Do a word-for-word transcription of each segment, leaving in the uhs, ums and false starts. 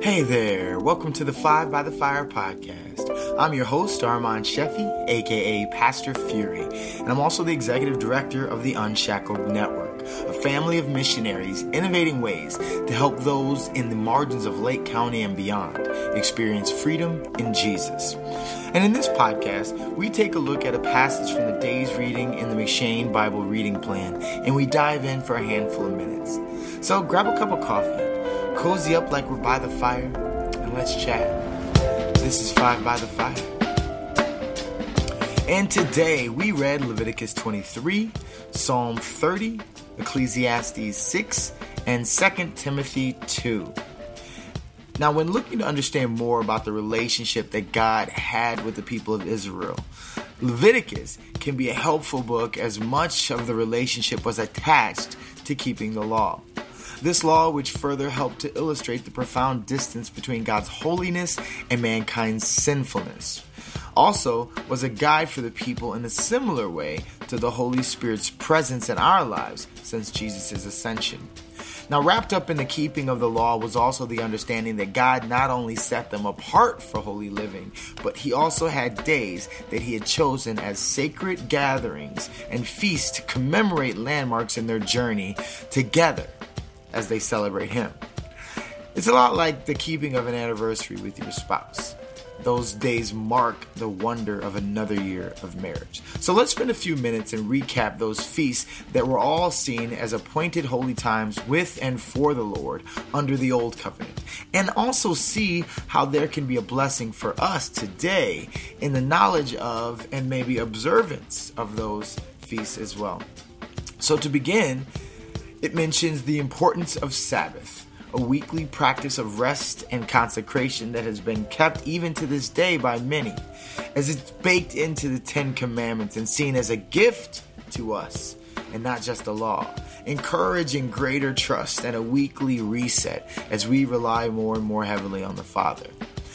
Hey there, welcome to the Five by the Fire podcast. I'm your host, Armand Sheffy, aka Pastor Fury, and I'm also the executive director of the Unshackled Network, a family of missionaries innovating ways to help those in the margins of Lake County and beyond experience freedom in Jesus. And in this podcast, we take a look at a passage from the day's reading in the McShane Bible reading plan, and we dive in for a handful of minutes. So grab a cup of coffee, cozy up like we're by the fire, and let's chat. This is Five by the Fire. And today we read Leviticus twenty-three, Psalm thirty, Ecclesiastes six, and Second Timothy two. Now, when looking to understand more about the relationship that God had with the people of Israel, Leviticus can be a helpful book as much of the relationship was attached to keeping the law. This law, which further helped to illustrate the profound distance between God's holiness and mankind's sinfulness, also was a guide for the people in a similar way to the Holy Spirit's presence in our lives since Jesus' ascension. Now, wrapped up in the keeping of the law was also the understanding that God not only set them apart for holy living, but he also had days that he had chosen as sacred gatherings and feasts to commemorate landmarks in their journey together as they celebrate him. It's a lot like the keeping of an anniversary with your spouse. Those days mark the wonder of another year of marriage. So let's spend a few minutes and recap those feasts that were all seen as appointed holy times with and for the Lord under the Old Covenant, and also see how there can be a blessing for us today in the knowledge of and maybe observance of those feasts as well. So to begin, it mentions the importance of Sabbath, a weekly practice of rest and consecration that has been kept even to this day by many, as it's baked into the Ten Commandments and seen as a gift to us and not just a law, encouraging greater trust and a weekly reset as we rely more and more heavily on the Father.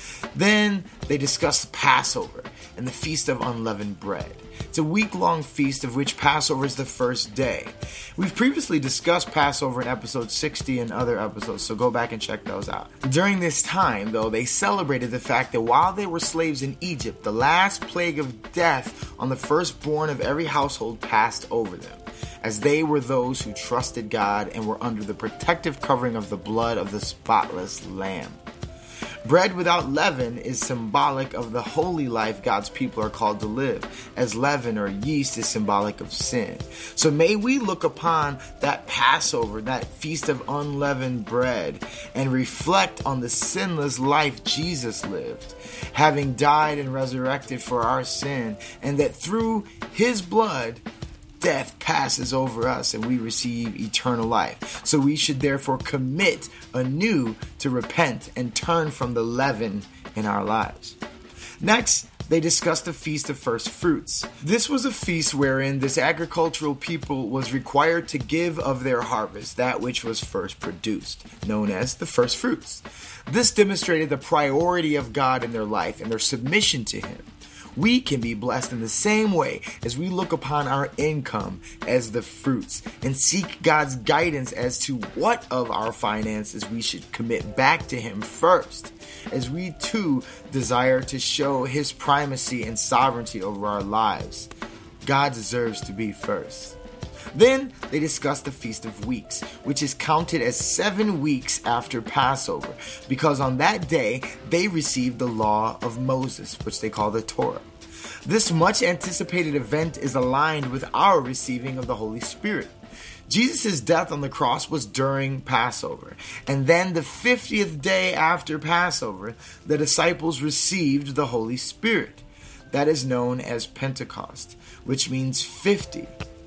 Then they discuss the Passover and the Feast of Unleavened Bread. It's a week-long feast of which Passover is the first day. We've previously discussed Passover in episode sixty and other episodes, so go back and check those out. During this time, though, they celebrated the fact that while they were slaves in Egypt, the last plague of death on the firstborn of every household passed over them, as they were those who trusted God and were under the protective covering of the blood of the spotless Lamb. Bread without leaven is symbolic of the holy life God's people are called to live, as leaven or yeast is symbolic of sin. So may we look upon that Passover, that feast of unleavened bread, and reflect on the sinless life Jesus lived, having died and resurrected for our sin, and that through his blood, death passes over us and we receive eternal life. So we should therefore commit anew to repent and turn from the leaven in our lives. Next, they discussed the Feast of First Fruits. This was a feast wherein this agricultural people was required to give of their harvest that which was first produced, known as the first fruits. This demonstrated the priority of God in their life and their submission to him. We can be blessed in the same way as we look upon our income as the fruits and seek God's guidance as to what of our finances we should commit back to him first, as we too desire to show his primacy and sovereignty over our lives. God deserves to be first. Then they discussed the Feast of Weeks, which is counted as seven weeks after Passover, because on that day they received the law of Moses, which they call the Torah. This much anticipated event is aligned with our receiving of the Holy Spirit. Jesus' death on the cross was during Passover, and then the fiftieth day after Passover, the disciples received the Holy Spirit. That is known as Pentecost, which means fifty.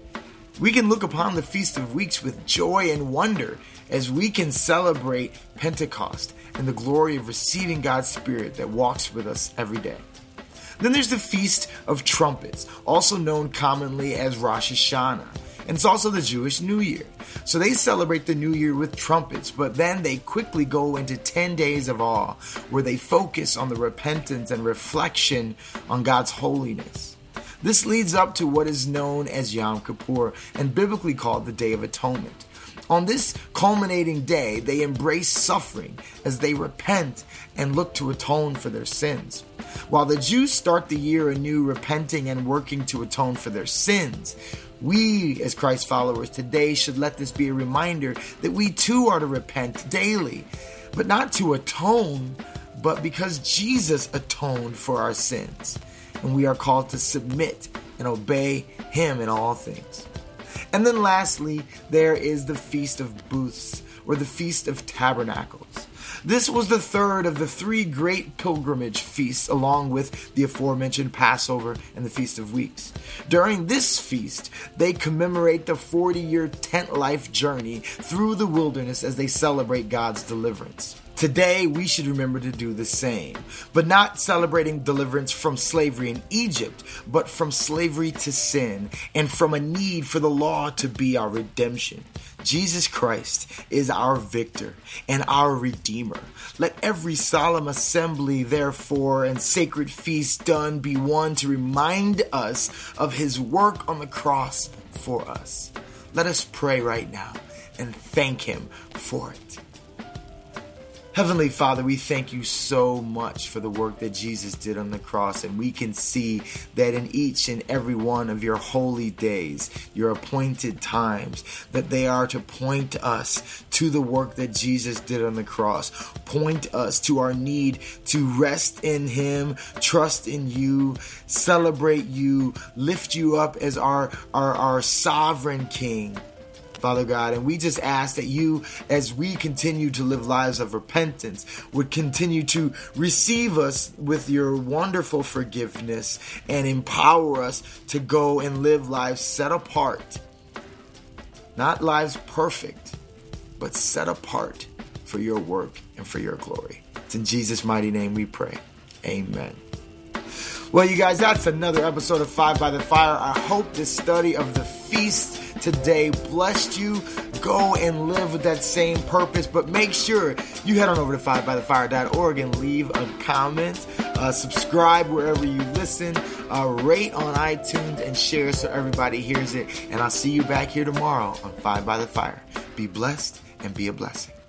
We can look upon the Feast of Weeks with joy and wonder as we can celebrate Pentecost and the glory of receiving God's Spirit that walks with us every day. Then there's the Feast of Trumpets, also known commonly as Rosh Hashanah, and it's also the Jewish New Year. So they celebrate the New Year with trumpets, but then they quickly go into ten days of awe, where they focus on the repentance and reflection on God's holiness. This leads up to what is known as Yom Kippur and biblically called the Day of Atonement. On this culminating day, they embrace suffering as they repent and look to atone for their sins. While the Jews start the year anew repenting and working to atone for their sins, we as Christ followers today should let this be a reminder that we too are to repent daily, but not to atone, but because Jesus atoned for our sins. And we are called to submit and obey Him in all things. And then lastly, there is the Feast of Booths, or the Feast of Tabernacles. This was the third of the three great pilgrimage feasts, along with the aforementioned Passover and the Feast of Weeks. During this feast, they commemorate the forty-year tent life journey through the wilderness as they celebrate God's deliverance. Today, we should remember to do the same, but not celebrating deliverance from slavery in Egypt, but from slavery to sin and from a need for the law to be our redemption. Jesus Christ is our victor and our redeemer. Let every solemn assembly, therefore, and sacred feast done be one to remind us of His work on the cross for us. Let us pray right now and thank Him for it. Heavenly Father, we thank you so much for the work that Jesus did on the cross, and we can see that in each and every one of your holy days, your appointed times, that they are to point us to the work that Jesus did on the cross, point us to our need to rest in Him, trust in you, celebrate you, lift you up as our, our, our sovereign King. Father God, and we just ask that you, as we continue to live lives of repentance, would continue to receive us with your wonderful forgiveness and empower us to go and live lives set apart. Not lives perfect, but set apart for your work and for your glory. It's in Jesus' mighty name we pray. Amen. Well, you guys, that's another episode of Five by the Fire. I hope this study of the feast today blessed you. Go and live with that same purpose, but make sure you head on over to five by the fire dot org and leave a comment, uh, subscribe wherever you listen, uh, rate on iTunes, and share so everybody hears it. And I'll see you back here tomorrow on Five by the Fire. Be blessed and be a blessing.